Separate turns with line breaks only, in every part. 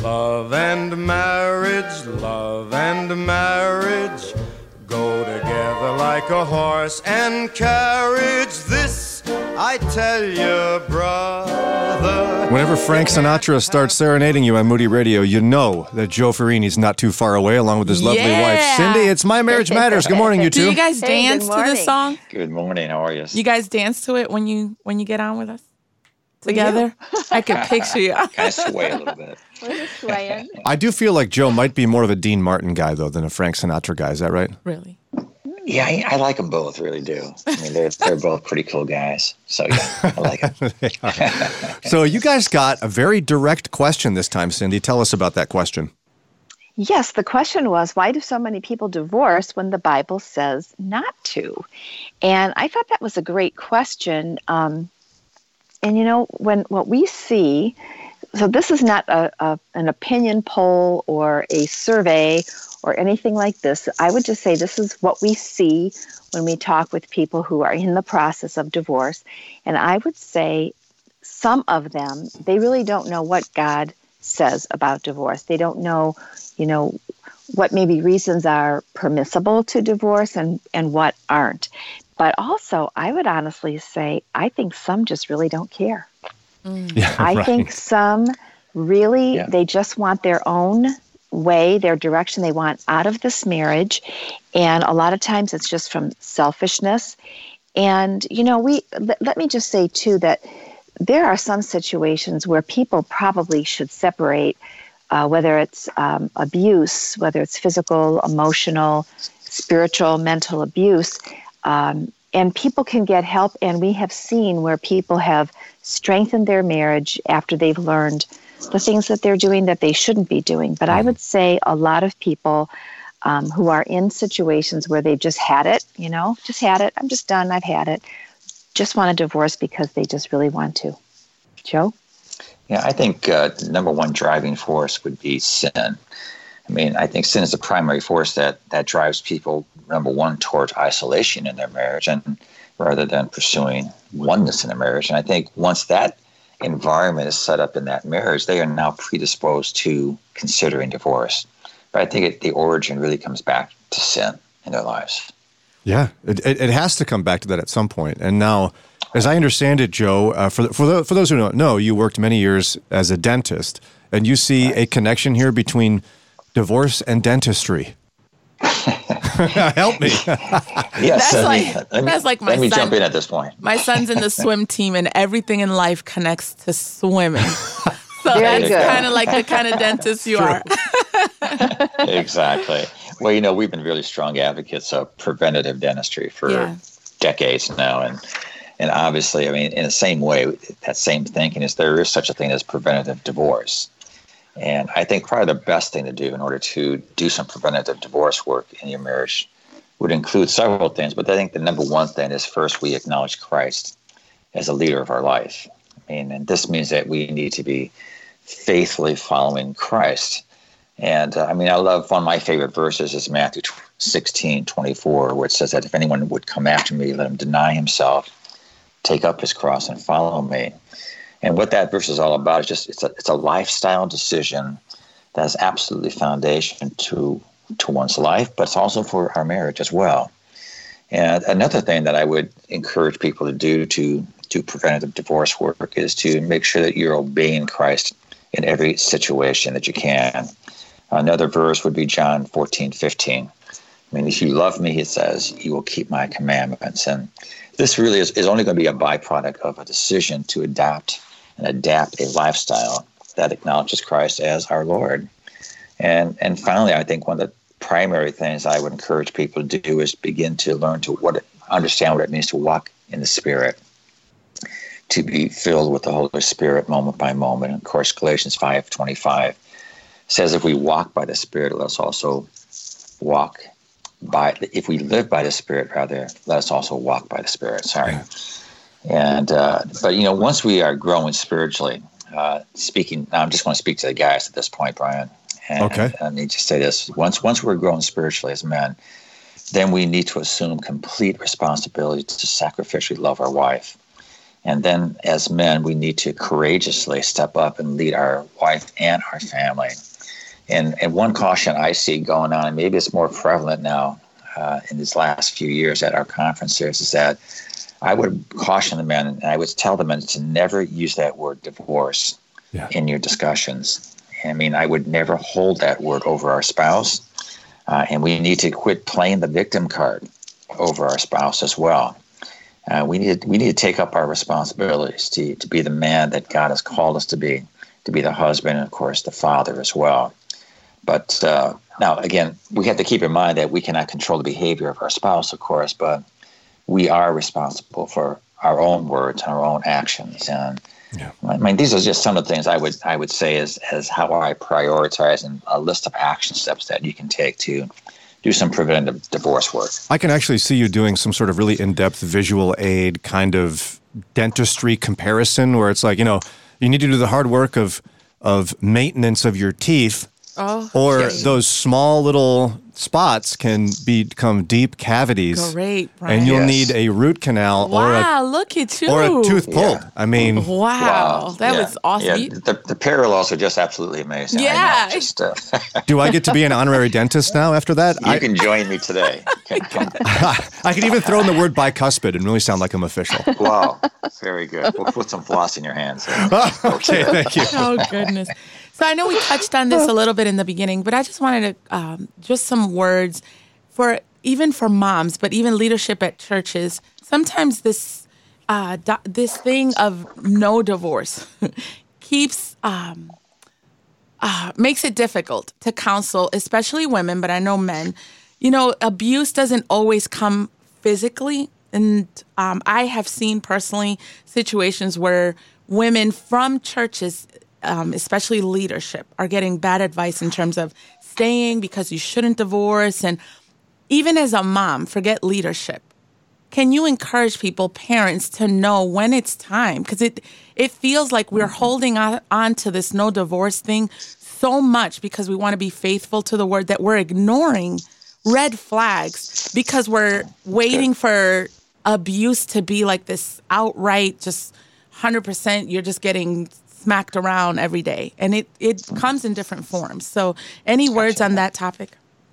Love and marriage go together like a horse and carriage. This I tell you, brother.
Whenever Frank Sinatra starts serenading you on Moody Radio, you know that Joe Farini's not too far away, along with his lovely wife, Cindy. It's My Marriage Matters. Good morning, you two.
Do you guys dance to this song?
Good morning. How are you?
You guys dance to it when you get on with us together? I can picture you.
Kind of sway a little bit.
We're swaying.
I do feel like Joe might be more of a Dean Martin guy, though, than a Frank Sinatra guy. Is that right?
Really?
Yeah, I like them both, really do. I mean, they're both pretty cool guys. So, yeah, I like them.
So you guys got a very direct question this time, Cindy. Tell us about that question.
Yes, the question was, why do so many people divorce when the Bible says not to? And I thought that was a great question. And, you know, what we see, so this is not an opinion poll or a survey or anything like this. I would just say this is what we see when we talk with people who are in the process of divorce. And I would say some of them, they really don't know what God says about divorce. They don't know, you know, what maybe reasons are permissible to divorce and what aren't. But also, I would honestly say, I think some just really don't care.
Yeah,
I think some really, they just want their own way, their direction they want out of this marriage. And a lot of times it's just from selfishness. And, you know, let me just say, too, that there are some situations where people probably should separate, whether it's abuse, whether it's physical, emotional, spiritual, mental abuse. And people can get help. And we have seen where people have strengthened their marriage after they've learned the things that they're doing that they shouldn't be doing. But I would say a lot of people who are in situations where they've just had it, you know, just had it. I'm just done. I've had it. Just want a divorce because they just really want to. Joe?
Yeah, I think the number one driving force would be sin. I mean, I think sin is the primary force that drives people, number one, towards isolation in their marriage, and rather than pursuing oneness in a marriage. And I think once that environment is set up in that marriage, they are now predisposed to considering divorce. But I think the origin really comes back to sin in their lives.
Yeah, it has to come back to that at some point. And now, as I understand it, Joe, for those who don't know, you worked many years as a dentist, and you see a connection here between divorce and dentistry. Help me.
Yes,
that's like my son.
Let me jump in at this point.
My son's in the swim team, and everything in life connects to swimming. So
Very
that's kind of like the kind of dentist you are.
Exactly. Well, you know, we've been really strong advocates of preventative dentistry for decades now. And obviously, I mean, in the same way, that same thinking is there is such a thing as preventative divorce. And I think probably the best thing to do in order to do some preventative divorce work in your marriage would include several things. But I think the number one thing is first we acknowledge Christ as a leader of our life. I mean, and this means that we need to be faithfully following Christ. And I mean, I love one of my favorite verses is Matthew 16:24, where it says that if anyone would come after me, let him deny himself, take up his cross, and follow me. And what that verse is all about is just it's a lifestyle decision that is absolutely foundation to one's life, but it's also for our marriage as well. And another thing that I would encourage people to do preventative divorce work is to make sure that you're obeying Christ in every situation that you can. Another verse would be John 14:15. I mean, if you love me, he says, you will keep my commandments. And this really is only going to be a byproduct of a decision to adapt a lifestyle that acknowledges Christ as our Lord. And finally, I think one of the primary things I would encourage people to do is begin to learn to understand what it means to walk in the Spirit, to be filled with the Holy Spirit moment by moment. And of course, Galatians 5:25 says, if we walk by the Spirit, let us also walk by, if we live by the Spirit, rather, let us also walk by the Spirit. Sorry. And, but, you know, once we are growing spiritually, now I just want to speak to the guys at this point, Brian. And
okay.
I need to say this. Once we're growing spiritually as men, then we need to assume complete responsibility to sacrificially love our wife. And then as men, we need to courageously step up and lead our wife and our family. And one caution I see going on, and maybe it's more prevalent now in these last few years at our conferences, is that I would caution the men, and I would tell the men to never use that word divorce in your discussions. I mean, I would never hold that word over our spouse, and we need to quit playing the victim card over our spouse as well. We need to take up our responsibilities to be the man that God has called us to be the husband, and of course the father as well. But now, again, we have to keep in mind that we cannot control the behavior of our spouse, of course, but we are responsible for our own words and our own actions. And I mean, these are just some of the things I would say as how I prioritize and a list of action steps that you can take to do some preventive divorce work.
I can actually see you doing some sort of really in-depth visual aid kind of dentistry comparison where it's like, you need to do the hard work of maintenance of your teeth. Or those small little spots can become deep cavities.
Great, Brian.
And you'll need a root canal
look at you.
or a tooth pulled. I mean,
wow. That was awesome.
Yeah, the parallels are just absolutely amazing.
Yeah.
Do I get to be an honorary dentist now after that?
You can join me today.
I can even throw in the word bicuspid and really sound like I'm official.
Wow. Very good. We'll put some floss in your hands.
Okay, thank you.
Oh, goodness. So I know we touched on this a little bit in the beginning, but I just wanted to just some words for moms, but even leadership at churches. Sometimes this thing of no divorce keeps makes it difficult to counsel, especially women, but I know men. Abuse doesn't always come physically, and I have seen personally situations where women from churches, especially leadership, are getting bad advice in terms of staying because you shouldn't divorce. And even as a mom, forget leadership. Can you encourage people, parents, to know when it's time? Because it feels like we're holding on to this no divorce thing so much because we want to be faithful to the word that we're ignoring red flags because we're waiting for abuse to be like this outright, just 100%, you're just getting smacked around every day. And it comes in different forms. So any words on that topic?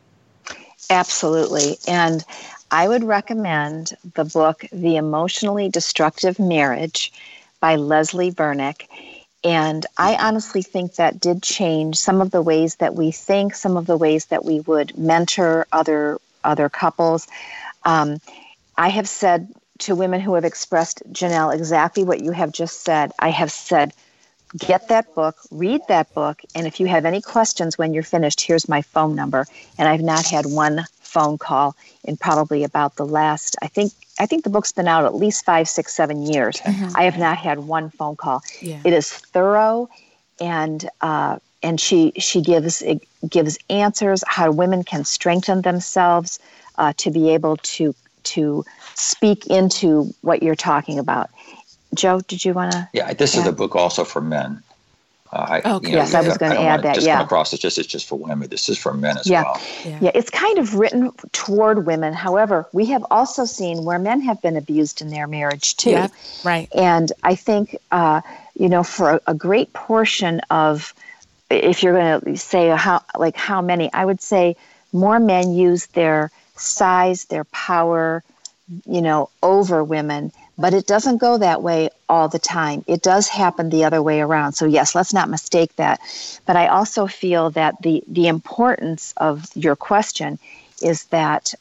Absolutely. And I would recommend the book, The Emotionally Destructive Marriage by Leslie Vernick. And I honestly think that did change some of the ways that we think, some of the ways that we would mentor other couples. I have said to women who have expressed, Janelle, exactly what you have just said. I have said, get that book, read that book, and if you have any questions when you're finished, here's my phone number. And I've not had one phone call in probably about the last, I think the book's been out at least 5, 6, 7 years. I have not had one phone call. Yeah. It is thorough, and she gives answers how women can strengthen themselves to be able to speak into what you're talking about. Joe, did you want to?
Yeah, this is a book also for men.
Yes, I was going to add that.
Just come across it's just for women. This is for men as well.
Yeah, it's kind of written toward women. However, we have also seen where men have been abused in their marriage too.
Yeah, right.
And I think for a great portion of, if you're going to say how many, I would say more men use their size, their power, over women. But it doesn't go that way all the time. It does happen the other way around. So yes, let's not mistake that. But I also feel that the importance of your question is that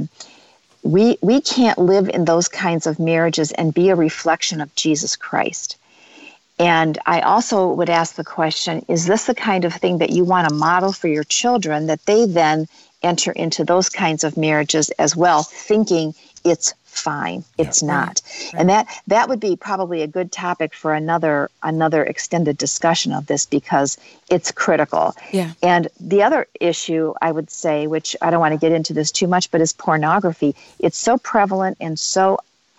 we can't live in those kinds of marriages and be a reflection of Jesus Christ. And I also would ask the question, is this the kind of thing that you want to model for your children, that they then enter into those kinds of marriages as well, thinking it's fine. It's not. Right. And that would be probably a good topic for another extended discussion of this, because it's critical. Yeah. And the other issue I would say, which I don't want to get into this too much, but is pornography. It's so prevalent and so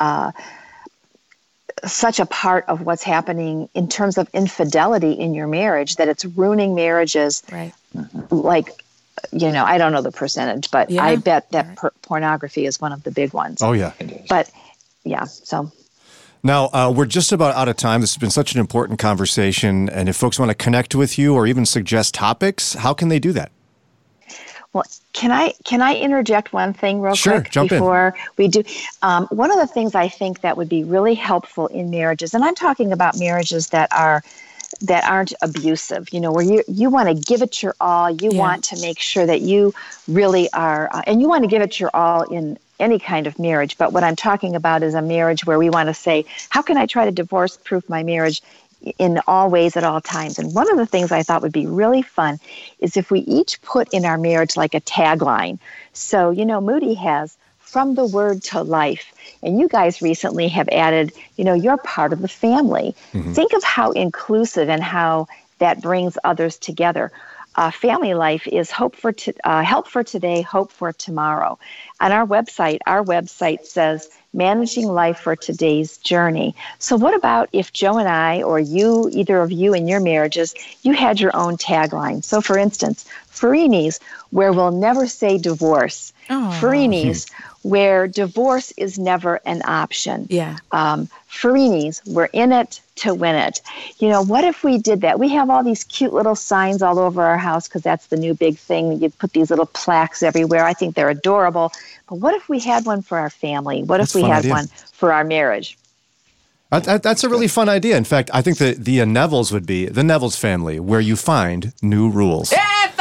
such a part of what's happening in terms of infidelity in your marriage that it's ruining marriages. Right. Like, I don't know the percentage, but I bet that pornography is one of the big ones.
Oh, yeah.
But, yeah, so.
Now, we're just about out of time. This has been such an important conversation. And if folks want to connect with you or even suggest topics, how can they do that?
Well, can I interject one thing real quick before we do? One of the things I think that would be really helpful in marriages, and I'm talking about marriages that aren't abusive, where you want to give it your all. You want to make sure that you really are, and you want to give it your all in any kind of marriage. But what I'm talking about is a marriage where we want to say, how can I try to divorce-proof my marriage in all ways at all times? And one of the things I thought would be really fun is if we each put in our marriage like a tagline. So, Moody has from the word to life. And you guys recently have added, you're part of the family. Mm-hmm. Think of how inclusive and how that brings others together. Family life is help for today, hope for tomorrow. On our website says, managing life for today's journey. So what about if Joe and I, or you, either of you in your marriages, you had your own tagline? So for instance, Farini's, where we'll never say divorce. Oh. Farini's, where divorce is never an option.
Yeah.
Farini's, we're in it to win it. What if we did that? We have all these cute little signs all over our house because that's the new big thing. You put these little plaques everywhere. I think they're adorable. But what if we had one for our family? What if we had one for our marriage?
That's a really fun idea. In fact, I think the Nevilles would be the Nevilles family, where you find new rules.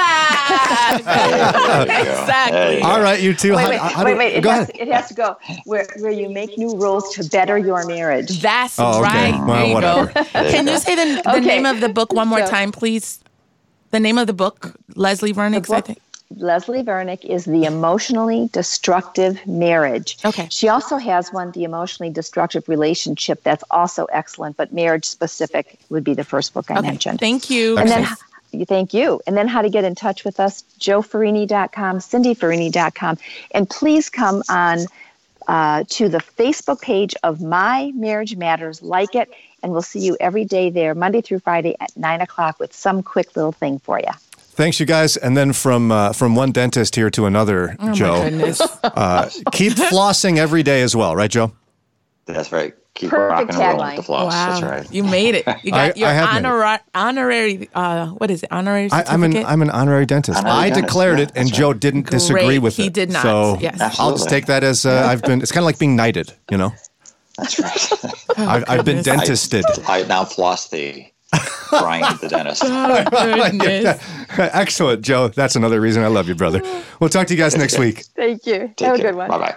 Exactly.
All right, you two.
Wait. It has to go where you make new rules to better your marriage.
That's right.
Well,
there you
whatever.
go. Can you say the name of the book one more time, please? The name of the book, Leslie Vernick's, I think.
Leslie Vernick is The Emotionally Destructive Marriage.
Okay.
She also has one, The Emotionally Destructive Relationship, that's also excellent, but marriage specific would be the first book I mentioned.
Thank you.
And then, thank you. And then how to get in touch with us, joefarini.com, cindyfarini.com. And please come on to the Facebook page of My Marriage Matters, like it, and we'll see you every day there, Monday through Friday at 9 o'clock with some quick little thing for you.
Thanks, you guys. And then from one dentist here to another, Joe.
My goodness.
Keep flossing every day as well, right, Joe?
That's right. Keep
Perfect
rocking and rolling
tagline.
with the floss.
Wow.
That's right.
You made it. You got your honorary, what is it? Honorary certificate?
I'm an honorary dentist. I declared it, and Joe didn't disagree with it.
He did not.
So
yes.
I'll just take that as it's kind of like being knighted,
That's right.
I've been dentisted.
I now floss the Brian, the dentist.
Oh, goodness.
Excellent, Joe. That's another reason I love you, brother. We'll talk to you guys next week.
Thank you.
Take
Have a
care.
good one.
Bye-bye.